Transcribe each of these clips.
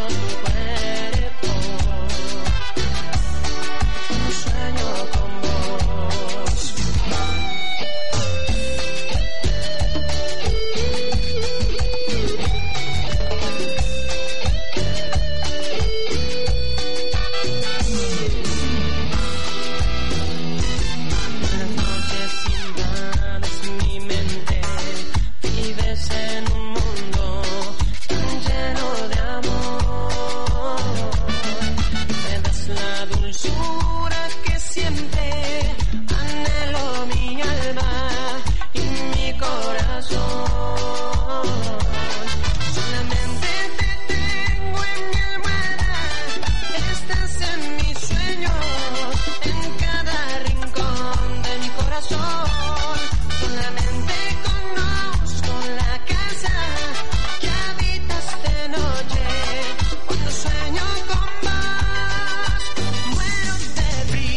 tu cuerpo. Sueño con vos. Las noches invades mi mente, vives en un mundo tan lleno de amor. Me das la dulzura que siempre anhelo mi alma y mi corazón. Solamente te tengo en mi almohada, estás en mis sueños, en cada rincón de mi corazón. Solamente conozco la casa que habitas de noche. Cuando sueño con vos, muero de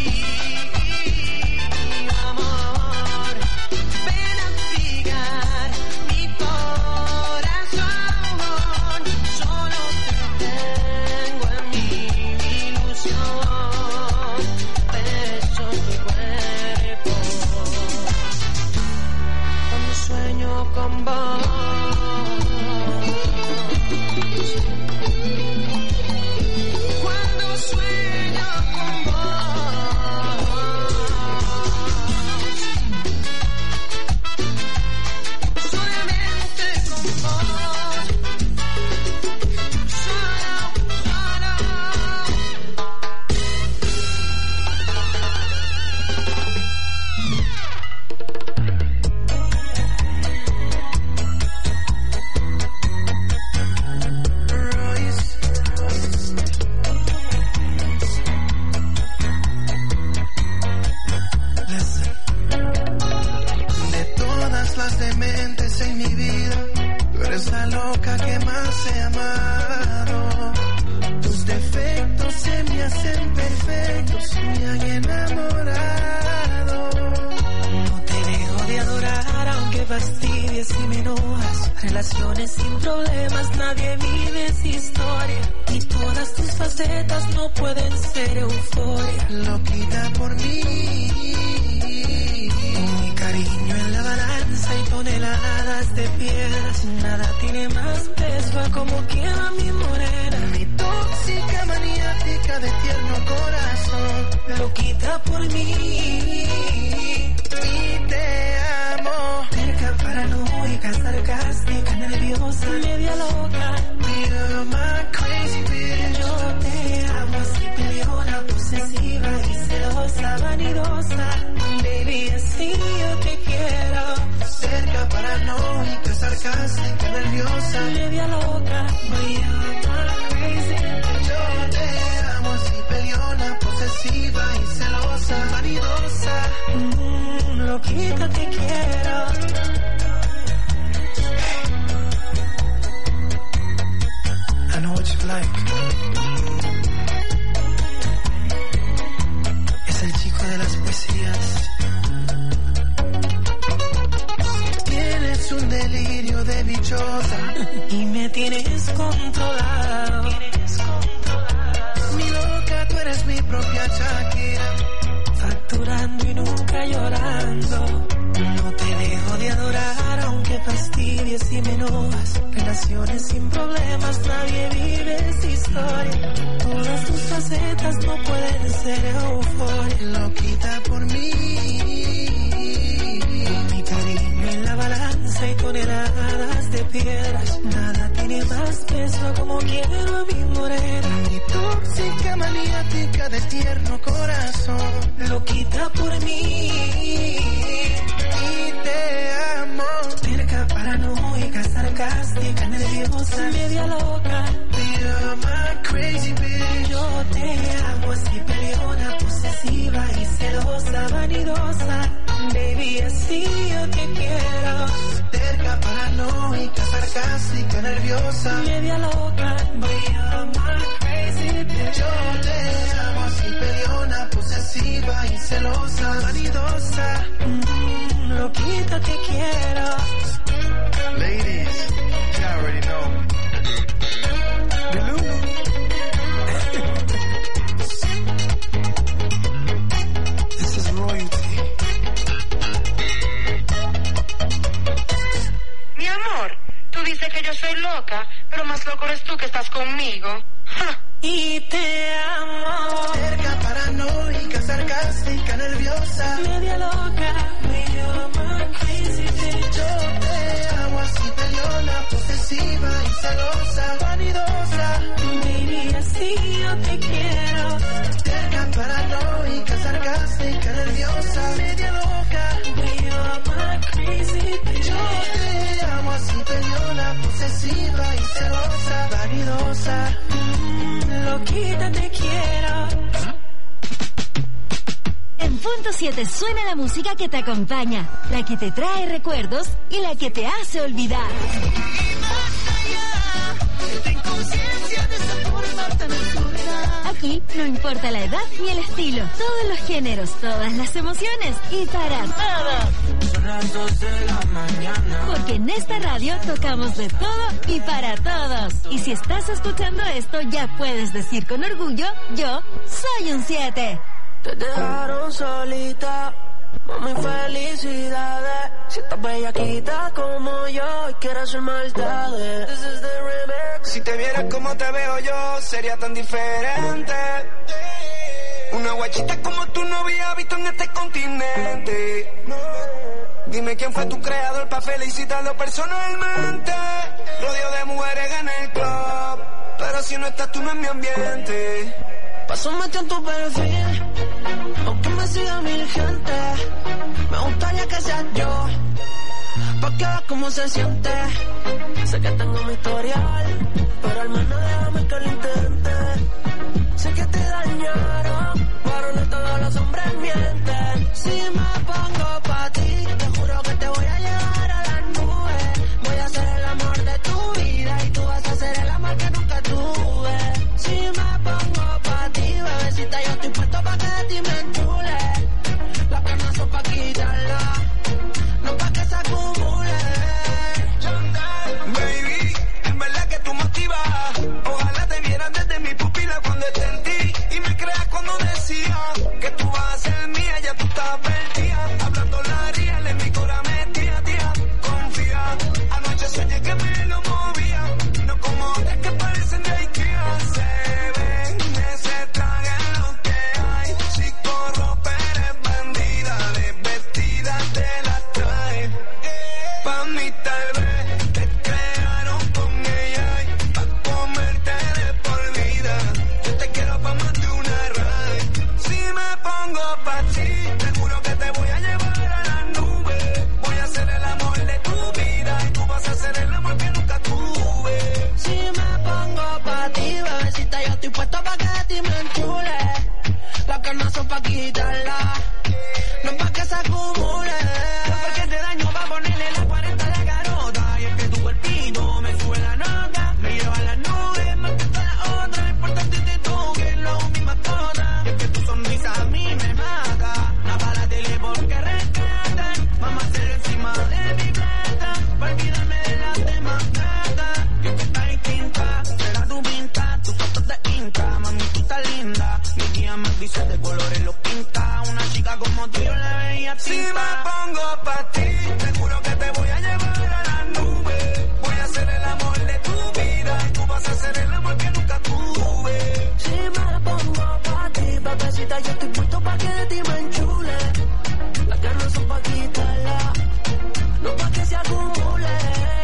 frío, amor. Ven a abrigar mi corazón. Solo te tengo en mi ilusión. Beso tu cuerpo. Cuando sueño con vos. Cuando sueño con vos. Solamente con vos. Solo. De todas las dementes en mi vida, tú eres la loca que más he amado. Tus defectos se me hacen perfectos, me han enamorado. No te dejo de adorar aunque fastidies y me enojas. Relaciones sin problemas, nadie vive esa historia. Y todas tus facetas no pueden ser euforia. Loquita por mí, mi cariño en la balanza y toneladas de piedras. Nada tiene más peso a como quiero a mi morena. Mi tóxica maniática de tierno corazón. Loquita por mí y te amo. Terca, paranoica, sarcástica, nerviosa, media loca. You're my crazy bitch. Yo te amo así peleona, posesiva y celosa, vanidosa. Baby, así yo te quiero. Cerca, paranoica, sarcástica, nerviosa, media loca. You're my crazy bitch. Yo te amo así peleona, posesiva y celosa, vanidosa. Loquita te quiero. I know what you like. Es el chico de las poesías. Tienes un delirio de bichota y me tienes controlado. Mi loca, tú eres mi propia Shakira, facturando y nunca llorando. No te dejo de adorar aunque fastidies y me enojas. Relaciones sin problemas, nadie vive esa historia. Todas tus facetas no pueden ser euforia. Loquita por mí, mi cariño en la balanza y toneladas de piedras. Nada tiene más peso como quiero a mi morena. Mi tóxica maniática de tierno corazón. Loquita por mí y te amo. Terca, paranoica, sarcástica, nerviosa, media loca. You're my crazy bitch. Yo te amo así peleona, posesiva y celosa, vanidosa. Baby, así yo te quiero. Terca, paranoica, sarcástica, nerviosa, media loca. You're my crazy bitch. Yo te amo así peleona, posesiva y celosa, vanidosa. Loquita te quiero. Ladies, you already know. Lulu. estás conmigo. Y te amo. Cerca, paranoica, sarcástica, nerviosa, media loca. You're my crazy bitch. Yo te amo así, peleona, posesiva y celosa, vanidosa. Baby, así yo te quiero. Cerca, paranoica, sarcástica, nerviosa, media loca. You're my crazy bitch. Yo te amo así, peleona, posesiva y celosa, vanidosa. Loquita te quiero. En Punto 7 suena la música que te acompaña, la que te trae recuerdos y la que te hace olvidar. Aquí no importa la edad ni el estilo, todos los géneros, todas las emociones y para todos. Son las 2 de la mañana. Porque en esta radio tocamos de todo y para todos. Y si estás escuchando esto, ya puedes decir con orgullo, yo soy un 7. Te dejaron solita, mami, felicidades. Si estás bellaquita como yo y quieres hacer maldades. This is the remix. Si te vieras como te veo yo, sería tan diferente. Una guachita como tú no había visto en este continente. Dime quién fue tu creador para felicitarlo personalmente. Rodeo de mujeres en el club, pero si no estás tú no es mi ambiente. Paso metido en tu perfil, aunque me siga mil gente. Me gustaría que seas yo, pa' que veas cómo se siente. Sé que tengo mi historial, pero al menos déjame que lo intente. Sé que te dañaron, pero no todos los hombres mienten. Si me pongo pa' ti, te juro que te voy a llevar a las nubes. Voy a ser el amor de tu vida y tú vas a ser el amor que nunca tuve. Si me pongo pa' ti, bebecita, yo estoy puesto pa' que de ti me enchule. Las canas son pa' quitarla, no pa' que se acumule. Baby, en verdad que tú motivas. Ojalá te vieran desde mi pupila cuando esté en ti. Y me creas cuando decía que tú vas a ser mía, ya tú estás perdida. Hablando la real en mi cora metía, tía. Confía, anoche soñé que me lo movía. No como otras que parecen de Ikea. Se ven, ese traje es lo que hay. Si corro, pero es bandida. Desvestida te la trae. Pa' mí tal vez te crearon con ella y pa' comerte de por vida. Yo te quiero pa' más de una ride. Si me pongo pa' ti, te juro que te voy a llevar a la nube. Voy a ser el amor de tu vida y tú vas a ser el amor que nunca tuve. Si me pongo pa' ti, bebecita, yo estoy puesto pa' que de ti me enchule. Las canas son pa' quitarla, no pa' que se acumule. Porque te daño pa' ponerle la 40 a la garota. Y es que tu cuerpito me sube la nota, me lleva a las nubes más que todas las otras. Lo importante es tú, que es lo mi mascota. Y es que tu sonrisa a mí me mata. No para la tele porque rescatan. Vamos a hacer encima de mi plata, para olvidarme de las demás gatas. Y es que está distinta, será tu pinta, tus fotos de Insta. Mami, tú estás linda, mi tía me dice de colores los pinta. Una chica como tú yo la veía tinta. Si me pongo pa' ti, te juro que te voy a llevar a la nube. Voy a ser el amor de tu vida y tú vas a ser el amor que nunca tuve. Si me pongo pa' ti, bebecita, yo estoy puesto pa' que de ti me enchule. Las ganas son pa' quitarla, no pa' que se acumule.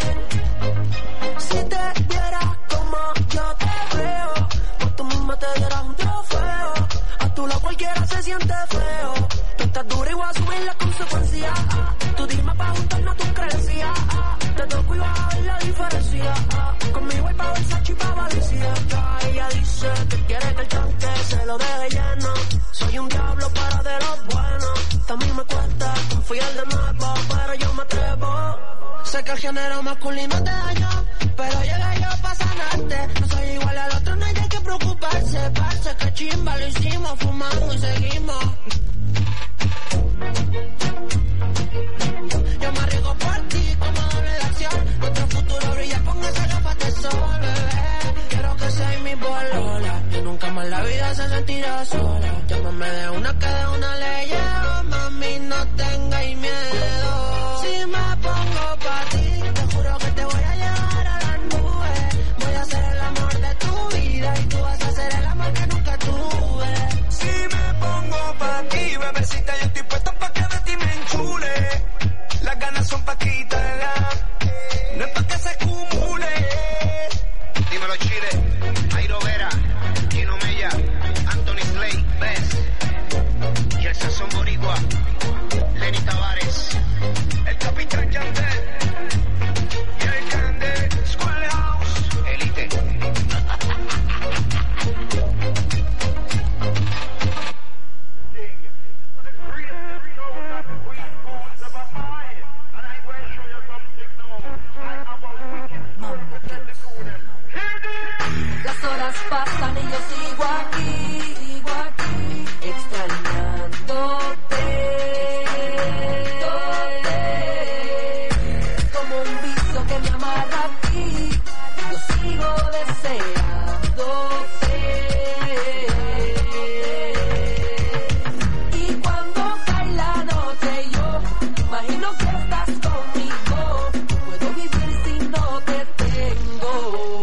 Si te vieras como yo te veo, pues tú misma te dieras un trofeo. A tu lado cualquiera se siente feo. Tú estás dura y voy a asumir las consecuencias. Tú dime pa' juntarnos tus creencias. Te toco y vas a ver la diferencia. Conmigo hay pa' Versace y pa' Valencia. Ella dice que quiere que el tanque se lo deje lleno. Soy un diablo pero de los buenos. También me cuesta confiar de nuevo, pero yo me atrevo. Sé que el género masculino te dañó, pero llegué yo pa' sanarte. No soy igual al otro, no hay de qué preocuparse. Parce, que chimba, lo hicimos, fumamos y seguimos. Yo me arriesgo por ti como doble de acción. Nuestro futuro brilla con esa gafas de sol, bebé. Quiero que seas mi polola y nunca más la vida se sentirá sola. Llámame de una que de una le llevo, mami, no tengáis miedo. Si me pongo pa' ti, te juro que te voy a llevar a las nubes. Voy a ser el amor de será el amor que nunca tuve. Si me pongo pa' ti, bebecita, yo estoy puesto pa' que de ti me enchule. Las ganas son pa' quitarla, no es pa' que se acumule. Dímelo Chile, Jairo Vera, Gino Mella, Anthony Slay, Bess, y el Sazón Boricua, Lenny Tavares, el Capitán Yandel, y el Grande, Schoolhouse, Elite. Las horas pasan y yo sigo aquí, extrañándote. Como un vicio que me amarra a ti, yo sigo deseándote. Y cuando cae la noche yo imagino que estás conmigo. No puedo vivir si no te tengo.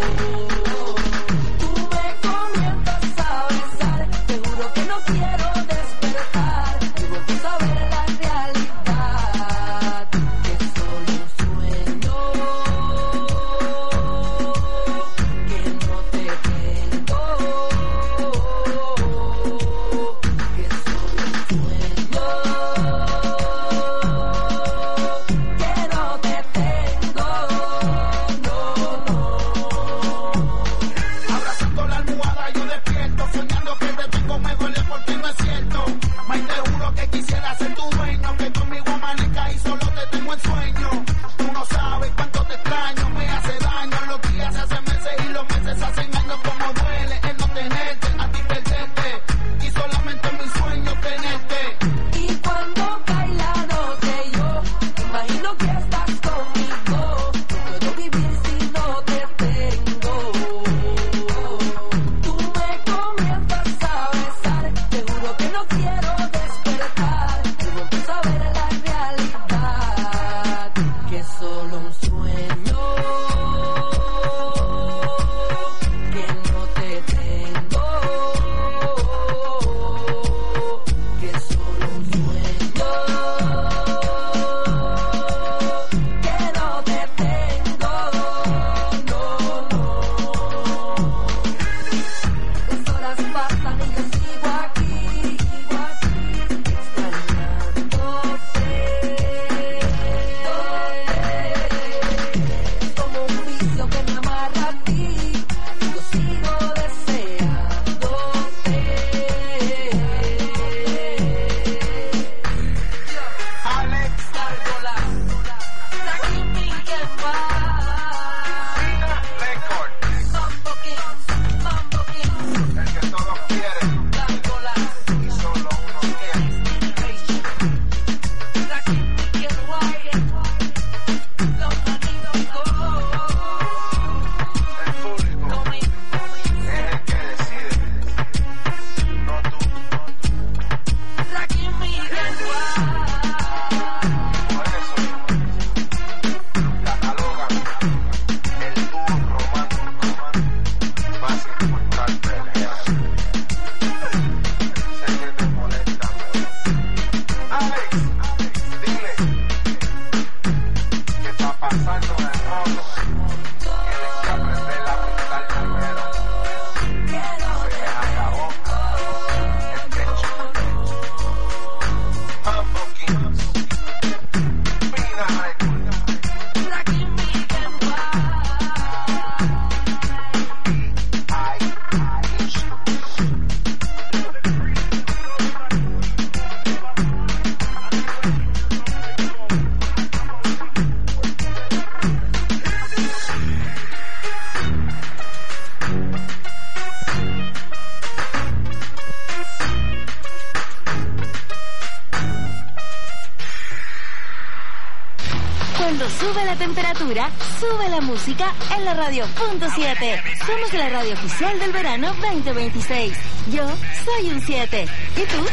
Cuando sube la temperatura, sube la música en la radio .7. Somos la radio oficial del verano 2026. Yo soy un 7. ¿Y tú?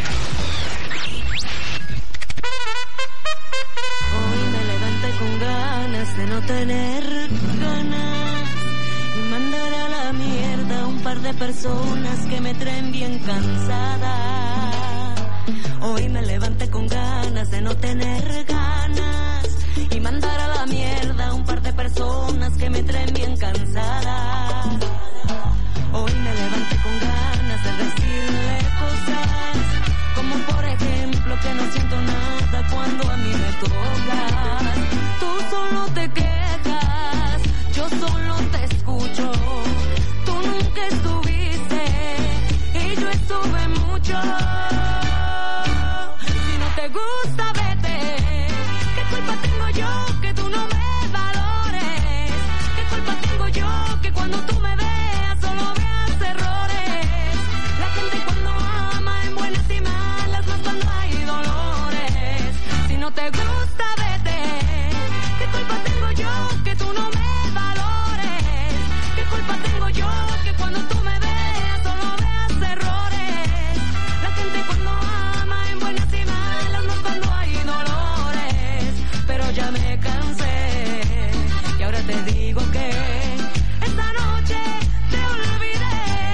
Hoy me levanté con ganas de no tener ganas y mandar a la mierda un par par de personas que me traen bien cansada. Hoy me levanté con ganas de no tener ganas y mandar a la mierda a un par de personas que me traen bien cansada. Hoy me levanté con ganas de decirle cosas, como por ejemplo que no siento nada cuando a mí me tocas. Tú solo te quejas, yo solo te escucho. Tú nunca estuviste y yo estuve mucho. Si no te gusta, vete. ¿Qué culpa tengo yo que tú no me valores? ¿Qué culpa tengo yo que cuando tú me veas solo veas errores? La gente cuando ama en buenas y malas, más cuando hay dolores. Si no te gusta, vete. ¿Qué culpa tengo yo que tú no me valores? ¿Qué culpa tengo yo que cuando tú me veas solo veas errores? La gente cuando ama en buenas y malas, más cuando hay dolores. Pero ya me cansé y ahora te digo que esta noche te olvidé.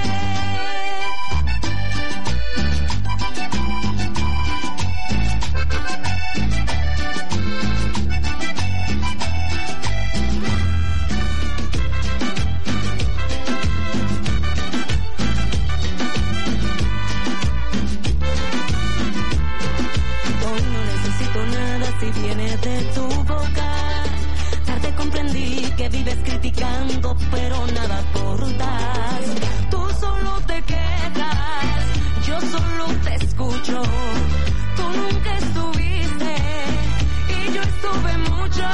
Hoy no necesito nada si viene de tu boca. Tarde comprendí que vives criticando, pero nada aportas. Tú solo te quejas, yo solo te escucho. Tú nunca estuviste y yo estuve mucho.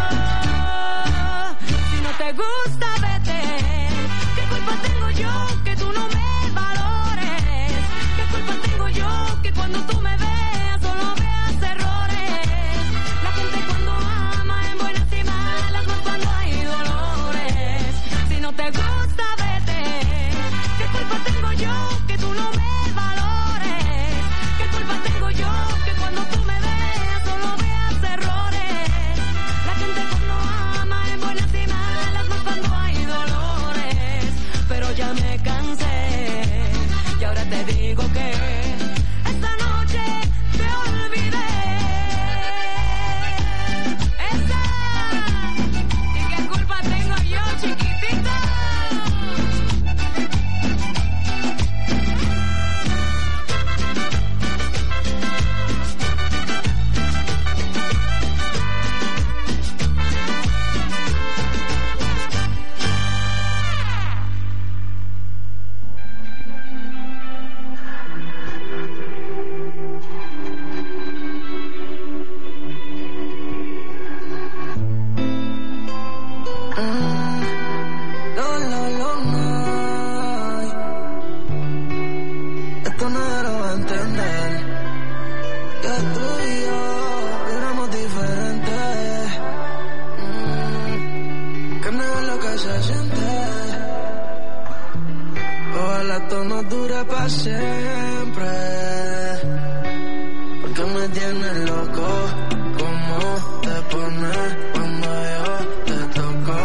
Si no te gusta, vete. ¿Qué culpa tengo yo que tú no me valores? ¿Qué culpa tengo yo que cuando tú me veas solo veas errores? La gente cuando ama en buenas y malas, más cuando hay dolores. Si no te gusta, vete. ¿Qué culpa tengo yo que tú no me valores? ¿Qué culpa tengo yo que cuando tú me veas solo veas errores? La gente cuando ama en buenas y malas, más cuando hay dolores. Pero ya me cansé y ahora te digo que esta noche te olvidé. Esa. ¿Y qué culpa tengo yo, chiquitita? No, esto nadie lo va a entender. Que tú y yo éramos diferentes. Que no es lo que se siente. Ojalá esto no dure para siempre. Porque me tienes loco. ¿Cómo te pones cuando yo te toco?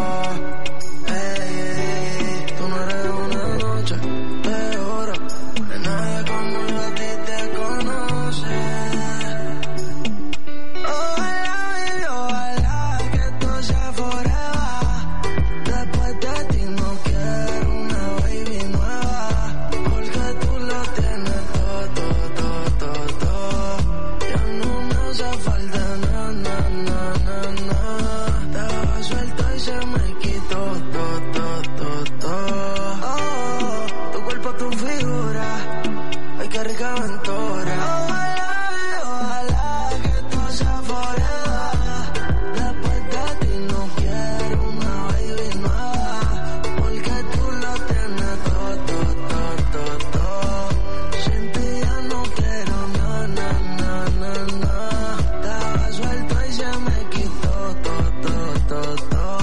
Tú no eres una noche de oro, de nadie como yo a ti te conoce. Ojalá, baby, ojalá que esto sea forever. Después de ti no quiero una baby nueva, porque tú lo tienes todo. Ya no me hace falta nada. Estaba suelto y se me quitó todo. Tu cuerpo, tu figura, ay qué rica aventura. Ojalá que esto sea forever. Después de ti no quiero una baby nueva, porque tú lo tienes todo. Sin ti ya no quiero nada. Estaba suelto y se me quitó todo.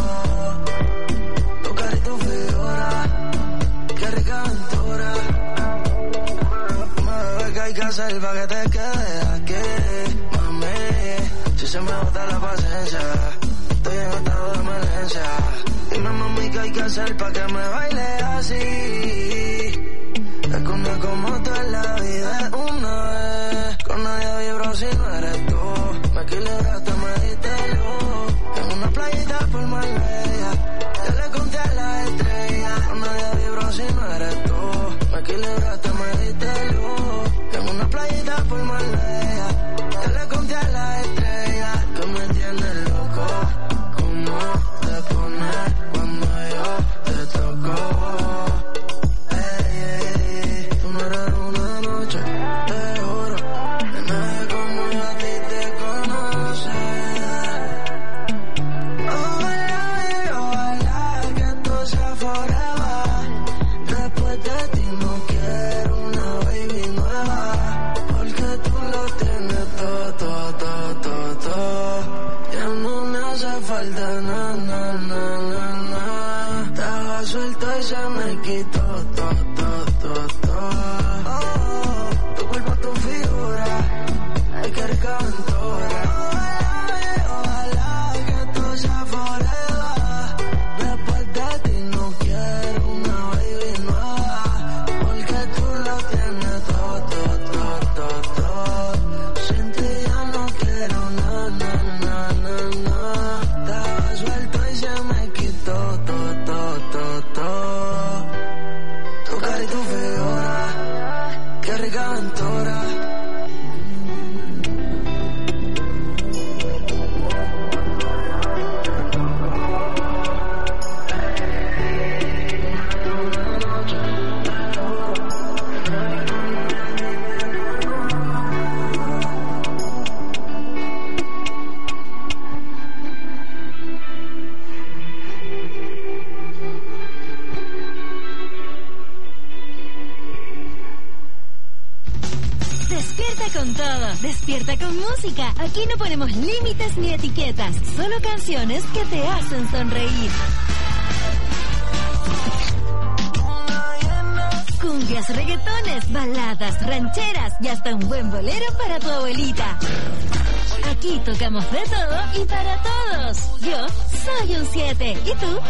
Tu cara y tu figura, qué rica aventura. Mami, ¿qué hay que hacer para que te quedes aquí? Mami, si se me bota la paciencia, estoy en estado de emergencia. Dime mami qué hay que hacer pa' que me baile así. Es que no es como tú en la vida es una vez. Con nadie vibro si no eres tú. Me equilibraste, me diste luz. En una playita por Marbella, yo le conté a la estrella. Con nadie vibro si no eres tú. Me equilibraste, me diste luz. En una playita por Marbella, yo le conté a la estrella. Que me tienes loco, como te pones cuando yo te toco. Tú no eres una noche, te juro, que nadie como yo a ti te conoce. Ojalá que esto sea forever. Después de ti no quiero una baby nueva, porque tú lo tienes todo, todo, todo, todo, todo. Ya no me hace falta nada, nada, nada, nada. Estaba suelto y se me quitó todo, todo, todo, todo. Tu cuerpo, tu figura, ay qué rica aventura. Ojalá que esto sea forever. Después de ti no quiero una baby nueva, porque tú lo tienes todo, todo, todo, todo, todo. Sin ti ya no quiero nada, nada, nada, nada. Estaba suelto y se me quitó todo, todo, todo, todo. Tu cara y tu figura, qué rica aventura. Despierta con todo, despierta con música. Aquí no ponemos límites ni etiquetas, solo canciones que te hacen sonreír. Cumbias, reggaetones, baladas, rancheras y hasta un buen bolero para tu abuelita. Aquí tocamos de todo y para todos. Yo soy un 7. ¿Y tú?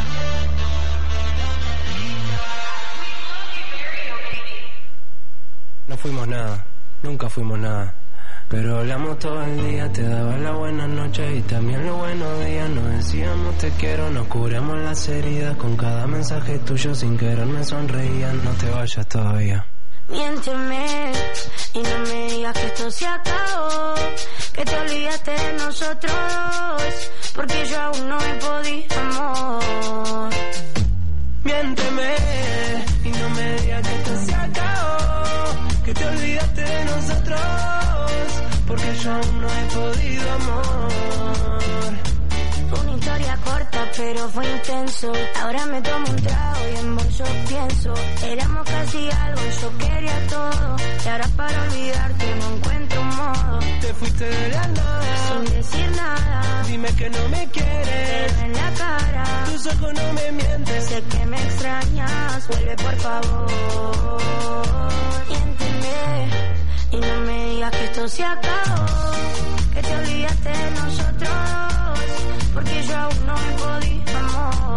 No fuimos nada, nunca fuimos nada. Pero hablamos todo el día, te daba la buena noche y también los buenos días. Nos decíamos te quiero, nos curamos las heridas. Con cada mensaje tuyo sin querer me sonreían. No te vayas todavía. Miénteme y no me digas que esto se acabó, que te olvidaste de nosotros dos, porque yo aún no he podido, amor. Miénteme y no me digas que esto se acabó, que te olvidaste de nosotros, porque yo aún no he podido, amor. Una historia corta pero fue intenso. Ahora me tomo un trago y en vos yo pienso. Éramos casi algo, yo quería todo, y ahora para olvidarte no encuentro un modo. Te fuiste de la nada, sin decir nada. Dime que no me quieres, pero en la cara tus ojos no me mienten. Sé que me extrañas, vuelve por favor. Miénteme y no me digas que esto se acabó, que te olvidaste de nosotros, porque yo aún no he podido, amor.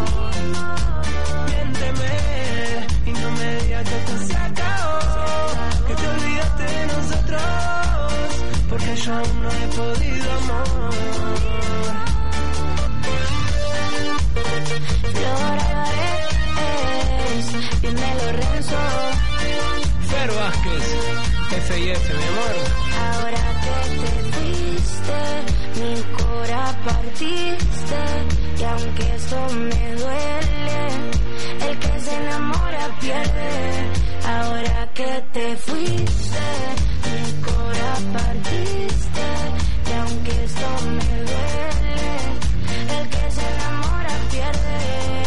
Miénteme y no me digas que esto se acabó, que te olvidaste de nosotros, porque yo aún no he podido, amor. Flor Álvarez, dímelo Renzo, Fer Vázquez, F&F, mi amor. ahora que te fuiste, mi cora partiste, y aunque esto me duele, el que se enamora pierde. Ahora que te fuiste, mi cora partiste, y aunque esto me duele, el que se enamora pierde.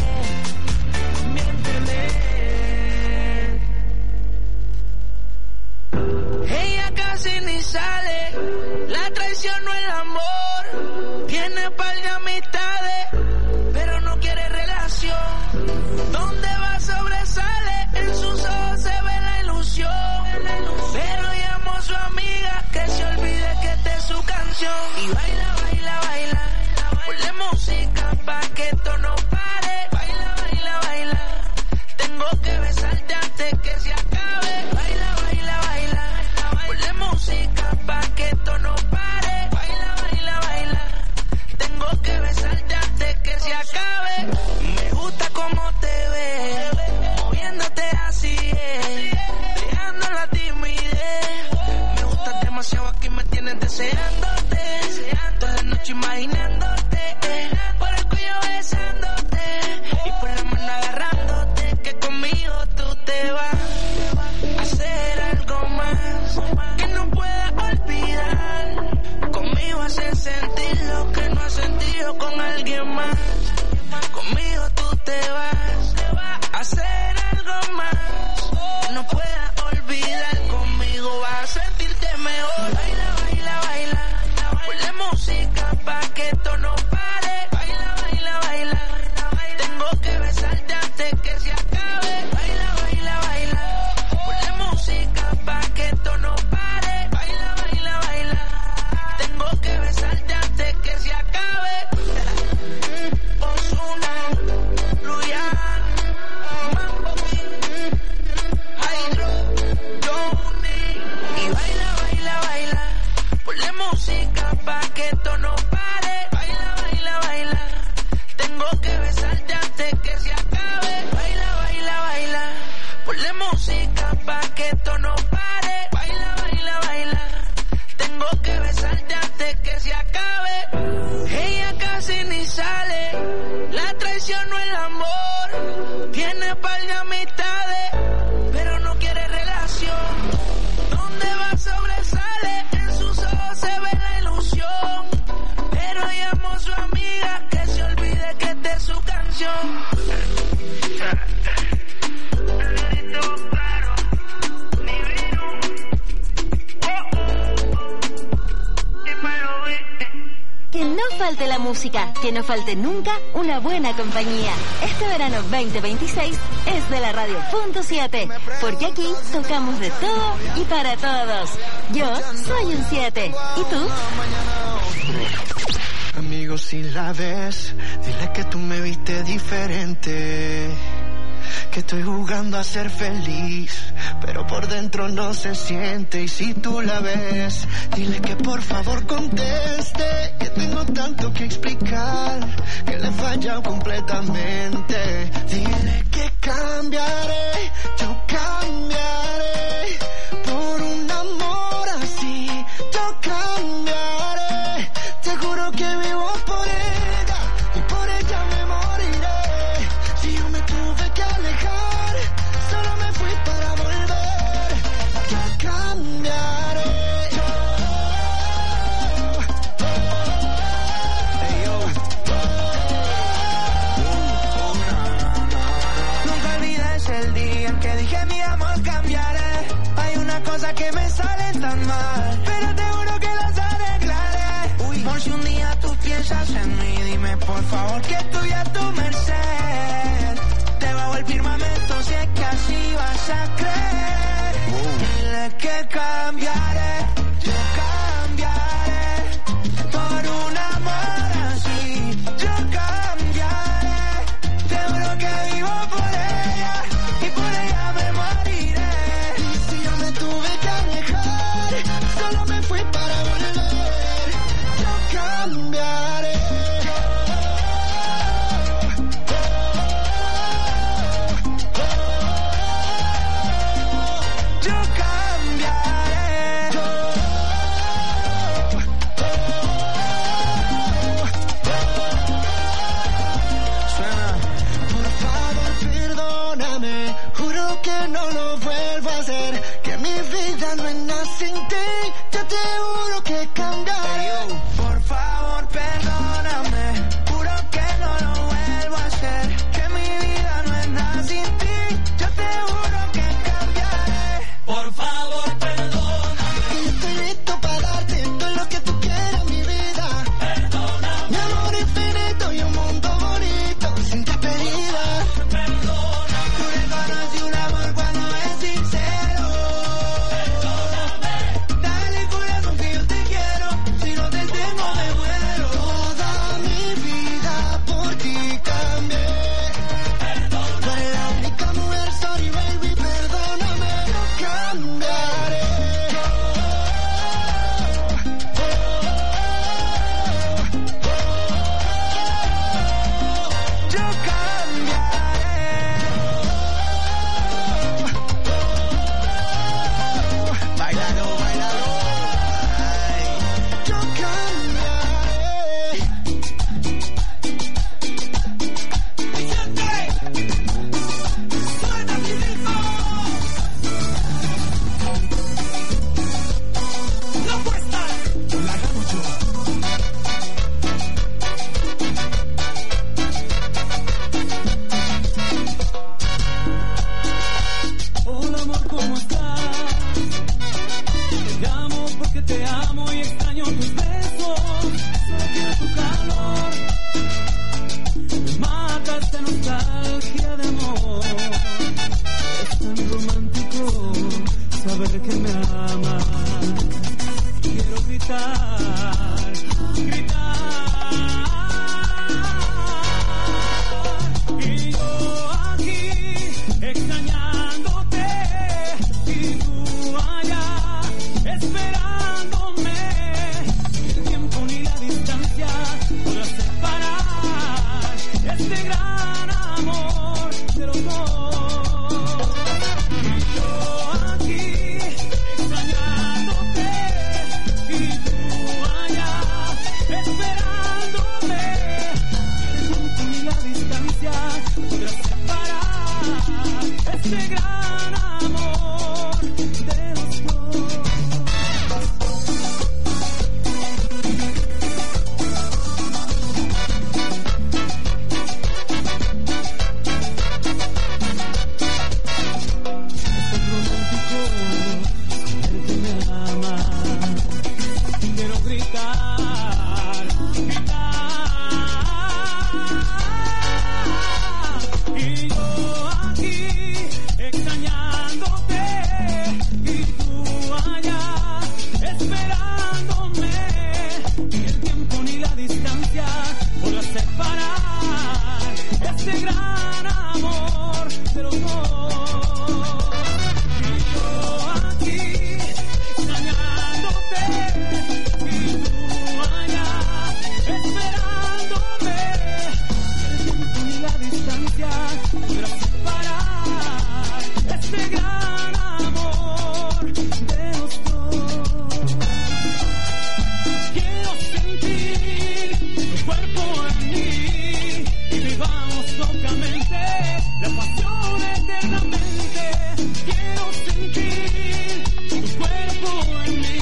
Ella casi ni sale, la traición no es el amor. Tiene par de amistades, pero no quiere relación. Donde va sobresale, en sus ojos se ve la ilusión. música pa' que esto no pare. Baila, baila, baila. Tengo que besarte antes que se acabe. Baila, baila, baila. Ponle música pa' que esto no pare. Baila, baila, baila. Tengo que besarte antes que se acabe. Me gusta cómo te ves, moviéndote así, dejando la timidez. Me gustas demasiado, aquí me tienes deseándote, toda la noche imaginándote, por el cuello besándote y por la mano agarrándote, que conmigo tú te vas a hacer algo más que no puedas olvidar. Conmigo hacer sentir lo que no has sentido con alguien más. Conmigo tú te vas a hacer algo más que no puedas olvidar. Conmigo vas a sentirte mejor. Baila, baila, baila. Ponle música pa' que esto no pare. Baila, baila, baila. Tengo que besarte antes que se acabe. Baila, baila, baila. Ponle música pa' que esto no pare. Baila, baila, baila. Tengo que besarte antes que se acabe. Ozuna, Luyan, Mambo, Hydro, Johnny. Y baila, baila, baila. Ponle música pa' que esto no pare. Baila, baila, baila. Tengo que besarte antes que se acabe. Baila, baila, baila. Ponle música pa' que esto no pare. Baila, baila, baila. Tengo que besarte antes que se acabe. Ella casi ni sale, la traición no el amor. Tiene par de amistades, pero no quiere relación. Donde va sobresale, en sus ojos se ve la ilusión. Pero llamó a su amiga que se olvide que esta es su canción. Que no falte la música, que no falte nunca una buena compañía. Este verano 2026 es de la Radio Punto 7, porque aquí tocamos de todo y para todos. Yo soy un 7. ¿Y tú? Amigo, si la ves, dile que tú me viste diferente. Que estoy jugando a ser feliz, pero por dentro no se siente. Y si tú la ves, dile que por favor conteste, que tengo tanto que explicar, que le he fallado completamente. Dile que cambiaré, yo cambiaré, por un amor así, yo cambiaré. Te juro que vivo por ella, y por ella me moriré. Si yo me tuve que alejar, solo me fui para volver. Yo cambiaré. Nunca olvides el día en que dije mi amor cambiaré. Hay una cosa que me sale tan mal, pero te juro que las arreglaré. Por si un día tú piensas en mí, dime por favor que estoy a tu merced. Te bajo el firmamento si es que así vas a creer. Dile que cambiaré, yo cambiaré, por un amor así, yo cambiaré. Te juro que vivo por ella, y por ella me moriré. Y si yo me tuve que alejar, solo me fui para volver. Yo cambiaré. Yo cambiaré. Suena. Por favor, perdóname. Juro que no lo vuelvo a hacer. Que mi vida no es nada sin ti. Yo te juro que cambiaré. Por favor, perdóname. Juro que no lo vuelvo a hacer. Que mi vida no es nada sin ti. Yo te juro que cambiaré. Por favor, perdóname. Que yo estoy listo para darte todo lo que tú quieras, mi vida. Perdóname. Mi amor infinito y un mundo bonito sin despedida. Perdóname. Tú reconoces un amor cuando es sincero. Perdóname. Dale corazón que yo te quiero. Si no te saber que me amas. Quiero gritar, gritar. Y yo aquí extrañándote y tú allá esperándome. El tiempo ni la distancia podrá separar este gran amor de los dos. Este gran amor de los dos. Es romántico saber que me amas. Quiero gritar, gritar. Y yo aquí extrañándote y tú allá esperándome. Ni el tiempo ni la distancia podrá separar este gran amor de los dos. Y yo aquí extrañándote y tú allá esperándome. Ni el tiempo ni la distancia podrá separar este gran amor de los dos. Quiero sentir tu cuerpo en mí y vivamos locamente la pasión eternamente. Quiero sentir tu cuerpo en mí.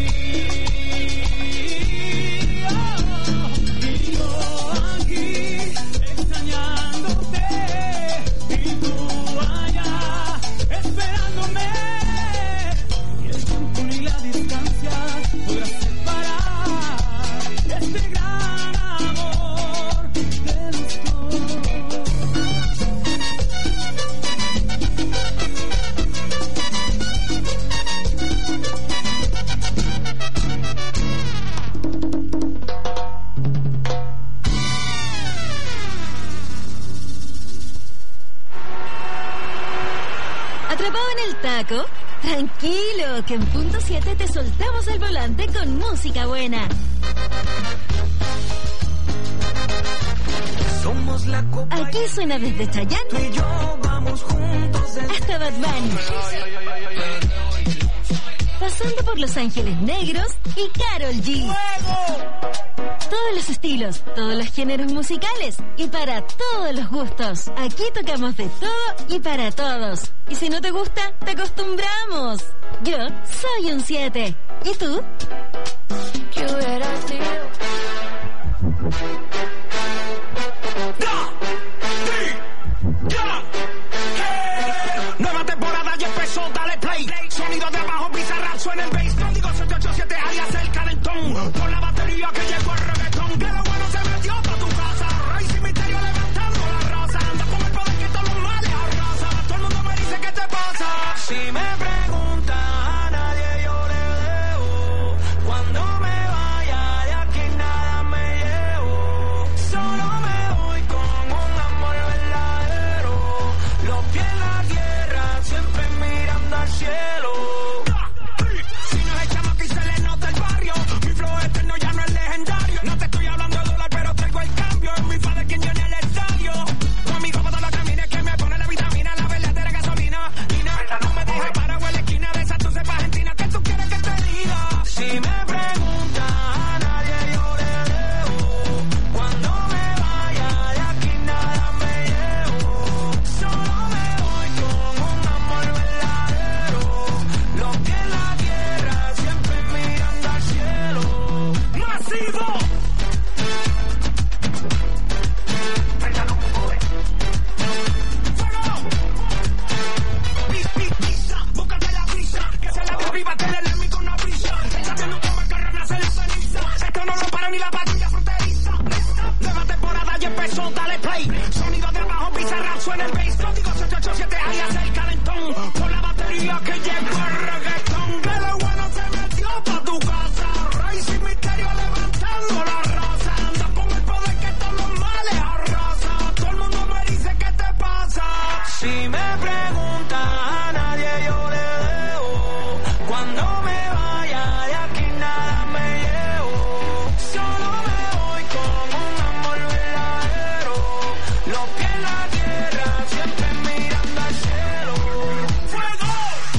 Y yo aquí extrañándote y tú allá esperándome. Y el tiempo ni la distancia podrá separar este gran amor de los dos. ¿Atrapado en el taco? Tranquilo, que en punto 7 te soltamos el volante con música buena. Somos la copa. Aquí suena desde Tú Chayanne y yo vamos juntos hasta Bad Bunny, pasando por Los Ángeles Negros y Karol G. Todos los estilos, todos los géneros musicales y para todos los gustos. Aquí tocamos de todo y para todos. Y si no te gusta, te acostumbramos. Yo soy un 7. ¿Y tú? ¿Qué hubiera sido? Nueva temporada ya empezó, dale play. Sonido de abajo, bizarra, suena el bass. Código 787, alias el calentón. Por la batería que llegó el reggaetón. Que lo bueno se metió pa' tu casa. Rey sin misterio levantando la raza. Anda con el poder que todos los males arrasa. Todo el mundo me dice ¿qué te pasa? Si me preguntas a nadie yo le dejo. Cuando me vaya de aquí nada me llevo. Solo me voy con un amor verdadero. Los pies en la tierra, siempre mirando al cielo. Si nos echamos aquí se le nota el barrio. Mi flow eterno ya no es legendario. No te estoy hablando de dólar, pero traigo el cambio. Es mi padre quien llena el estadio. Conmigo para todos los caminos que me pone la vitamina, la verdadera gasolina. Y nada, no me dejes parado en la esquina de esa tu cepa argentina. ¿Qué tú quieres que te diga? Si me preguntas a nadie yo le dejo. Cuando me vaya de aquí nada me llevo. Solo me voy con un amor verdadero. Cuando me vaya de aquí nada me llevo, solo me voy con un amor verdadero. Los pies en la tierra, siempre mirando al cielo. ¡Fuego!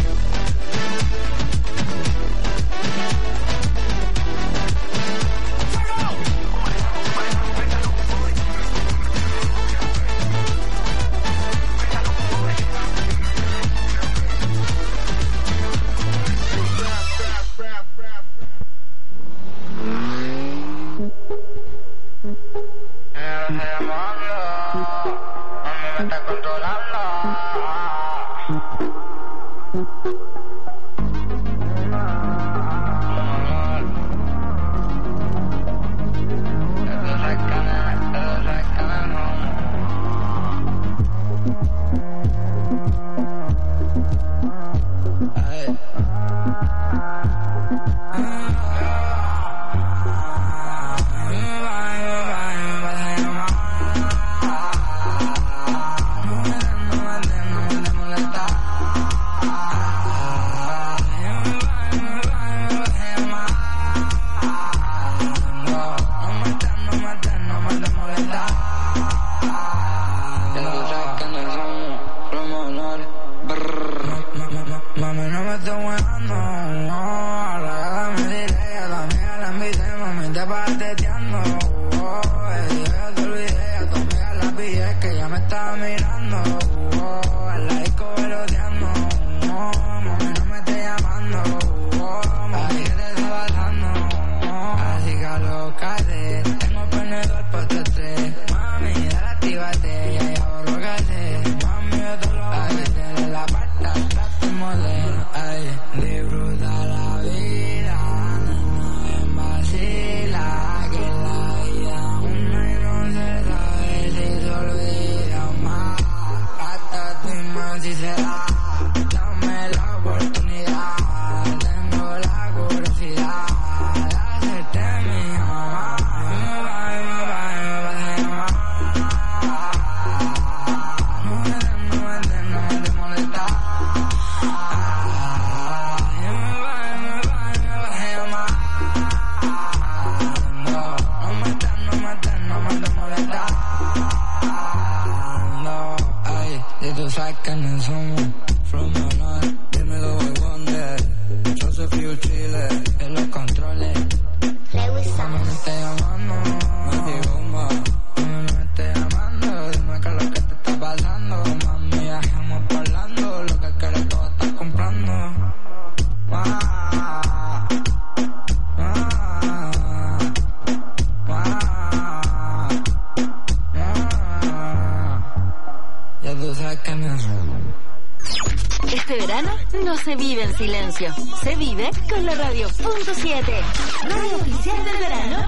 Este verano no se vive en silencio, se vive con la Radio.7, radio oficial del verano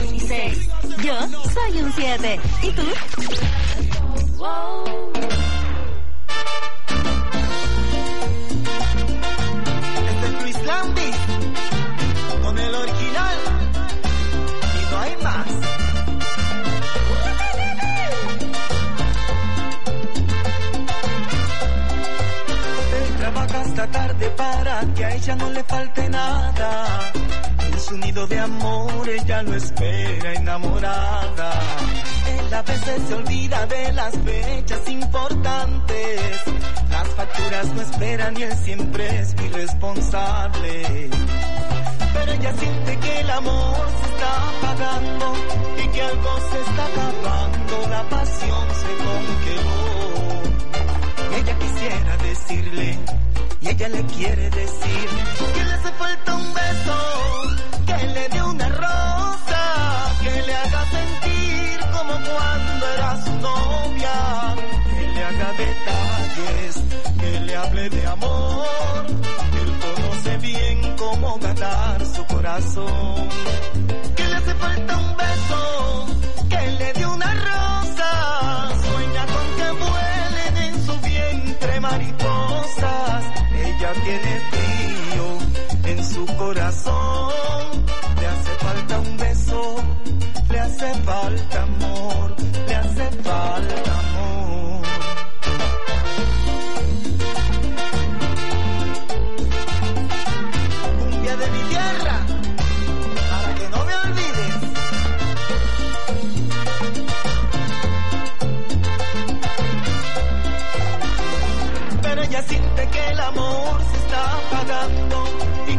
2026. Yo soy un 7. ¿Y tú? Wow. Este es Luis Landi, con el original, y no hay más. Trabaja hasta tarde para que a ella no le falte nada. En su nido de amor ella lo espera enamorada. Él a veces se olvida de las fechas importantes. Las facturas no esperan y él siempre es irresponsable. Pero ella siente que el amor se está apagando y que algo se está acabando. La pasión se congeló. Ella quisiera decirle, y ella le quiere decir, que le hace falta un beso, que le dé una rosa, que le haga sentir como cuando era su novia, que le haga detalles, que le hable de amor, él conoce bien cómo ganar su corazón. Que le hace falta un beso, que le dé una rosa, sueña con que vuelen en su vientre mariposas. Ella tiene frío en su corazón. Le hace falta un beso, le hace falta amor, le hace falta amor.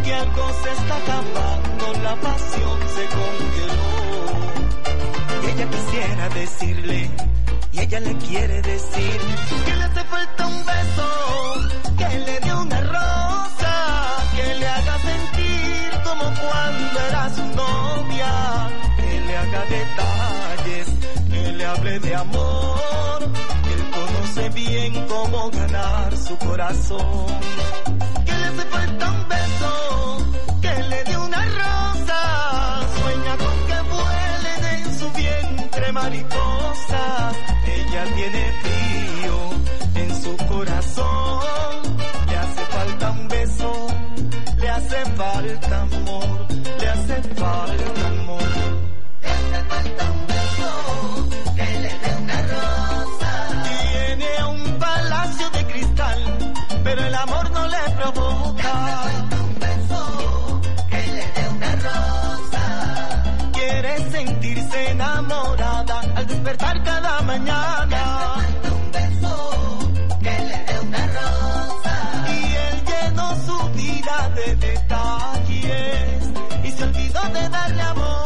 que algo se está acabando, la pasión se congeló. Y ella quisiera decirle, y ella le quiere decir, que le hace falta un beso, que le dé una rosa, que le haga sentir como cuando era su novia, que le haga detalles, que le hable de amor, que él conoce bien cómo ganar su corazón. Que le hace falta un beso, que le dé una rosa, sueña con que vuelen en su vientre mariposas. Ella tiene frío en su corazón, le hace falta un beso, le hace falta amor, le hace falta amor. Le hace falta un beso, que le dé una rosa. Tiene un palacio de cristal, pero el amor no le provoca. Le hace falta un beso, que le dé una rosa. Quiere sentirse enamorada al despertar cada mañana. Le hace falta un beso, que le dé una rosa. Y él llenó su vida de detalles y se olvidó de darle amor.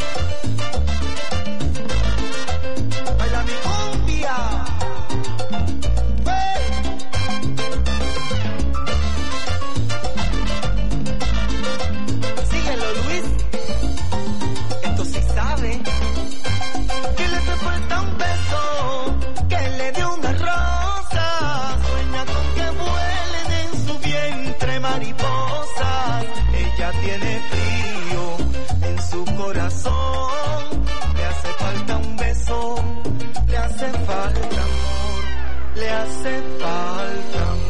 Baila mi cumbia. Síguelo, Luis. Esto sí sabe. Que le hace falta un beso, que le dé una rosa. Sueña con que vuelen en su vientre mariposas. Ella tiene frío en su corazón. Le hace falta un beso, le hace falta amor, le hace falta amor.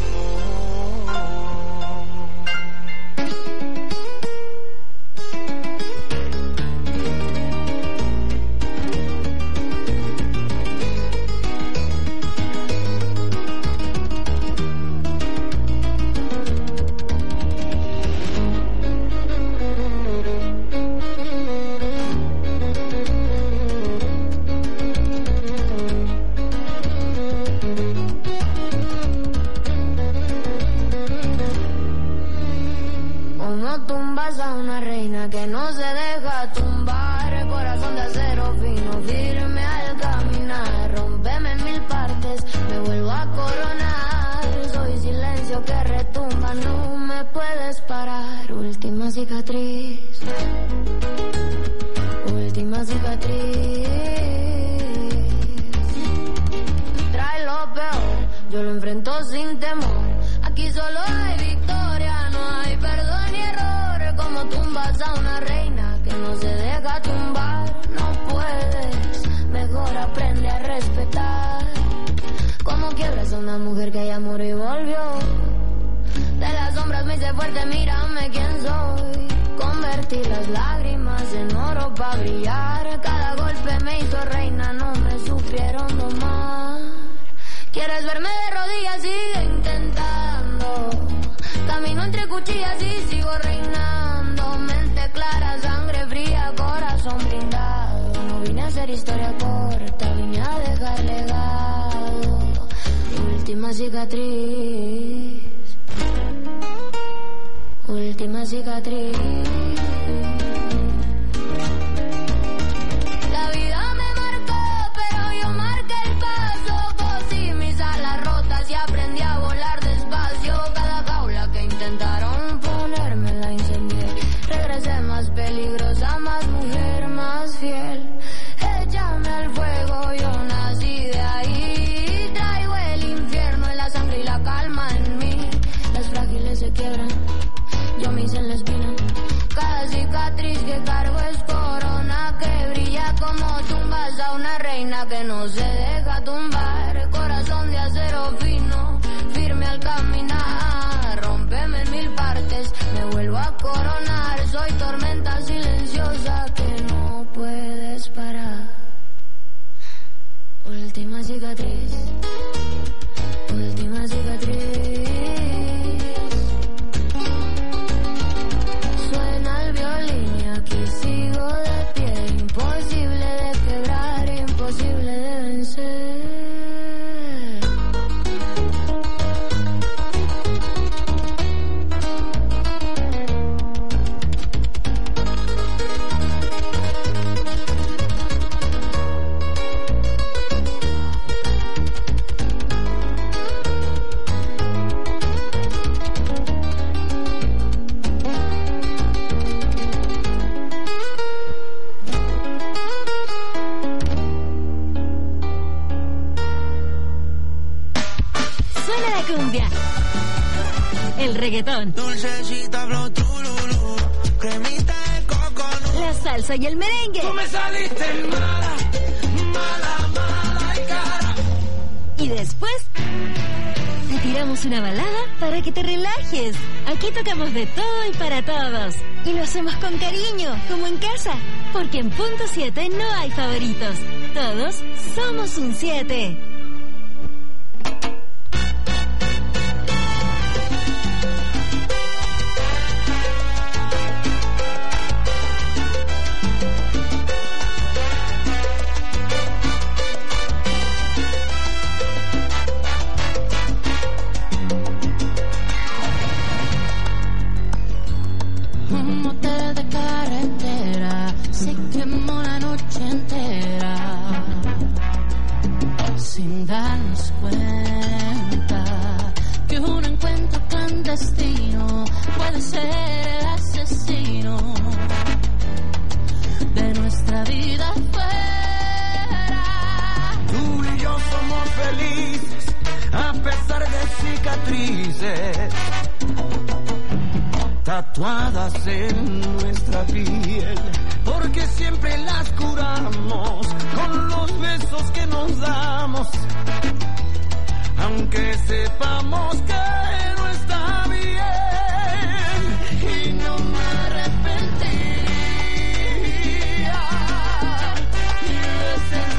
Como tumbas a una reina que no se deja tumbar, corazón de acero fino, firme al caminar, rómpeme en mil partes, me vuelvo a coronar, soy silencio que retumba, no me puedes parar, última cicatriz, última cicatriz, trae lo peor, yo lo enfrento sin temor, aquí solo hay victoria, no hay perdón ni error, como tumbas a una reina que no se deja tumbar, no puedes, mejor aprende a respetar, como quiebras a una mujer que ya murió y volvió, de las sombras me hice fuerte, mírame quién soy, convertí las lágrimas en oro pa' brillar, cada golpe me hizo reina, no me supieron domar, quieres verme de rodillas, sigue intentando, camino entre cuchillas y sigo reinando, mente clara, sangre fría, corazón blindado, no vine a hacer historia corta, vine a dejar legado, última cicatriz, última cicatriz. La vida me marcó, pero yo marqué el paso, cosí mis alas rotas y aprendí a volar despacio, cada jaula que intentaron ponerme la incendié, regresé más peligrosa, más mujer, más fiel, échame al fuego, yo nací de ahí, traigo el infierno en la sangre y la calma en mí, las frágiles se quiebran, yo me hice en la espina, cada cicatriz que cargo es corona que brilla como tumbas a una reina que no se deja tumbar, corazón de acero fino, firme al caminar, rómpeme en mil partes, me vuelvo a coronar, soy tormenta silenciosa que no puedes parar, última cicatriz, última cicatriz. Suena el violín y aquí sigo de pie, imposible de quebrar, imposible de vencer. reggaetón, Dulcecita, flow, trululú, cremita de coco, la salsa y el merengue. Tú me saliste mala, mala, mala y cara. Y después te tiramos una balada para que te relajes. Aquí tocamos de todo y para todos. Y lo hacemos con cariño, como en casa. Porque en Punto 7 no hay favoritos. Todos somos un 7. Un motel de carretera se quemó la noche entera sin darnos cuenta que un encuentro clandestino puede ser el asesino de nuestra vida fuera. Tú y yo somos felices a pesar de cicatrices tatuadas en nuestra piel, porque siempre las curamos con los besos que nos damos, aunque sepamos que no está bien. Y no me arrepentiría, mil veces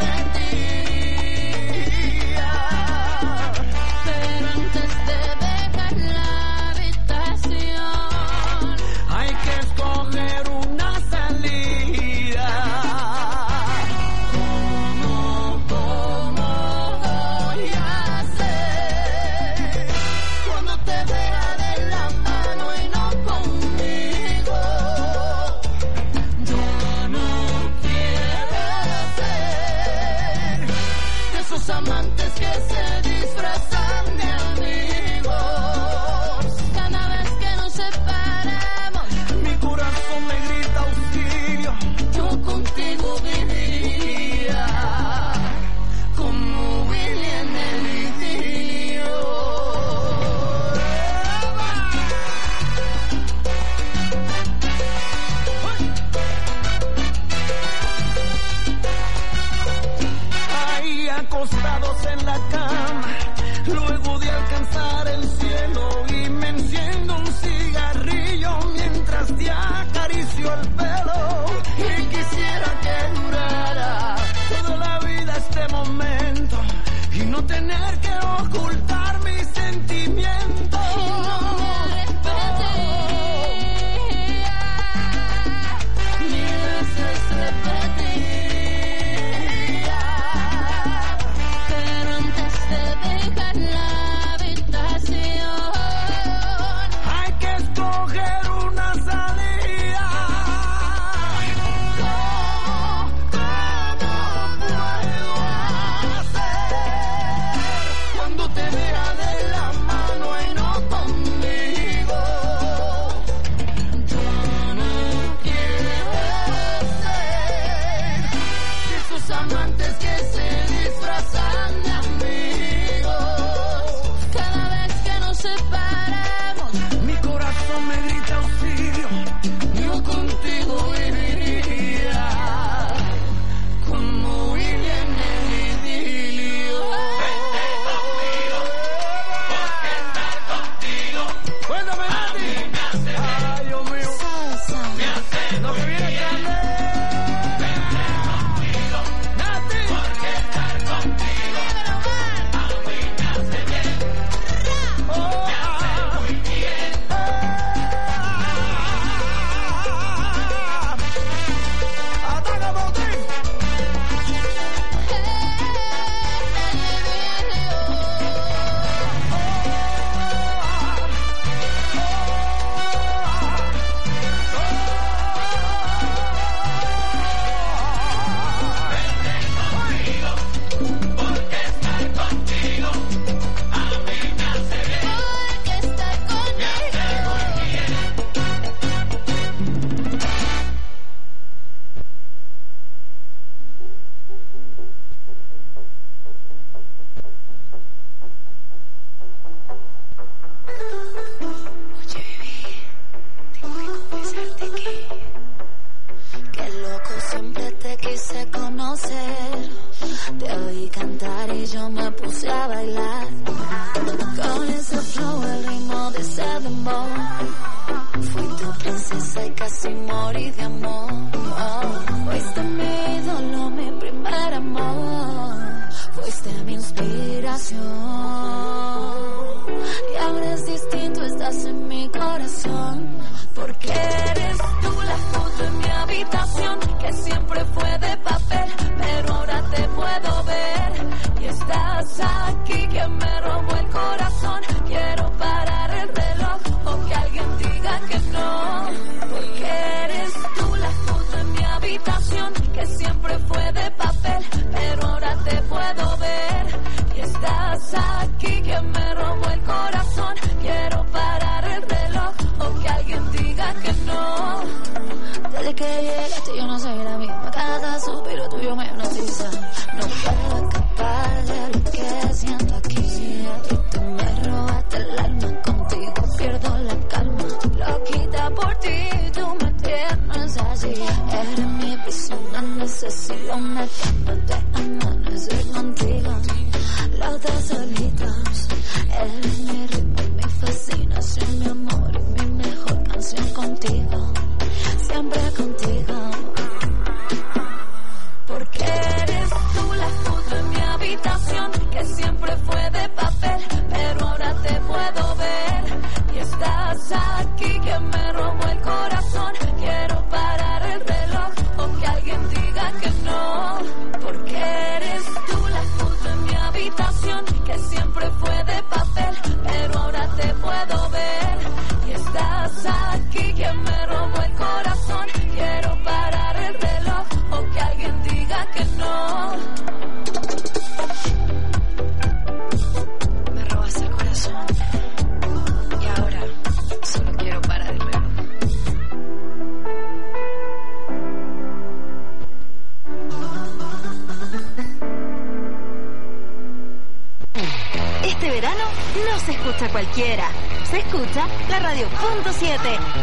repetiría, Pero antes de dejar la habitación, hay que escoger una salida. ¿Cómo voy a hacer Fui tu princesa y casi morí de amor. Fuiste mi ídolo, mi primer amor. Fuiste mi inspiración. Y ahora es distinto, estás en mi corazón. Porque eres tú la foto en mi habitación, que siempre fue de papel, pero ahora te puedo ver. Y estás aquí que me robó el corazón. Quiero parar el reloj o que alguien diga que no. Porque eres tú la foto en mi habitación, que siempre fue de papel, pero ahora te puedo ver. Y estás aquí que me robó el corazón. Quiero parar el reloj o que alguien diga que no. Desde que llegaste yo no soy la misma. Cada suspiro tuyo me hipnotiza. No puedo escapar de lo que siento aquí. Tú me robaste el alma, contigo pierdo la calma. Loquita por ti, tú me tienes así. Eres mi prisión, necesito una cama de amanecer contigo. Los dos solitos, eres mi ritmo, mi fascinación, mi amor y mi mejor canción contigo. Siempre contigo. Porque eres tú la foto en mi habitación, que siempre fue de papel, pero ahora te puedo ver. Y estás aquí que me robó el corazón. Quiero parar el reloj o que alguien diga que no. Porque eres tú la foto en mi habitación, que siempre fue de papel, pero ahora te puedo ver. Y estás aquí que me robó el corazón. Quiero parar el reloj o que alguien diga que no. Me robas el corazón y ahora solo quiero parar el reloj. Este verano no se escucha cualquiera, se escucha la Radio.7.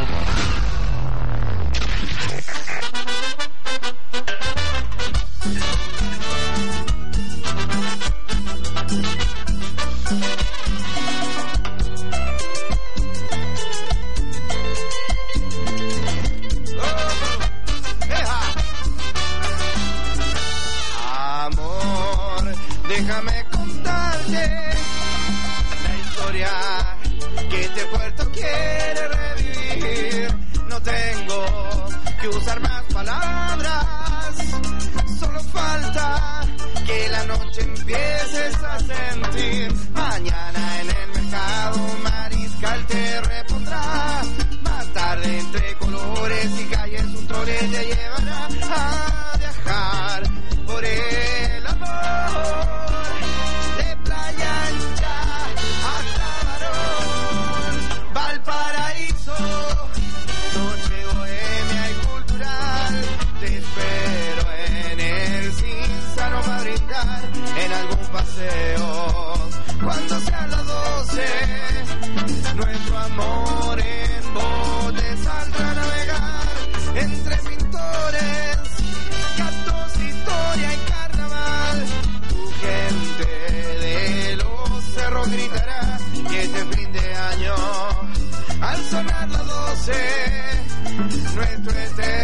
Amor, déjame contarte la historia que este puerto quiere revivir. No tengo que usar más palabras, solo falta que la noche empieces a sentir. Mañana en el mercado Mariscal te repondrá. Más tarde entre colores y calles un trole te llevará a viajar por el amor. De Playa Ancha hasta Barón, Valparaíso, noche bohemia y cultural. Te espero en el Cinzano para brindar en algún paseo. Cuando sean las 12, nuestro amor en bote saldrá a navegar entre pintores, cantos, historia y carnaval. Tu gente de los cerros gritará y este fin de año, al sonar las 12, nuestro eterno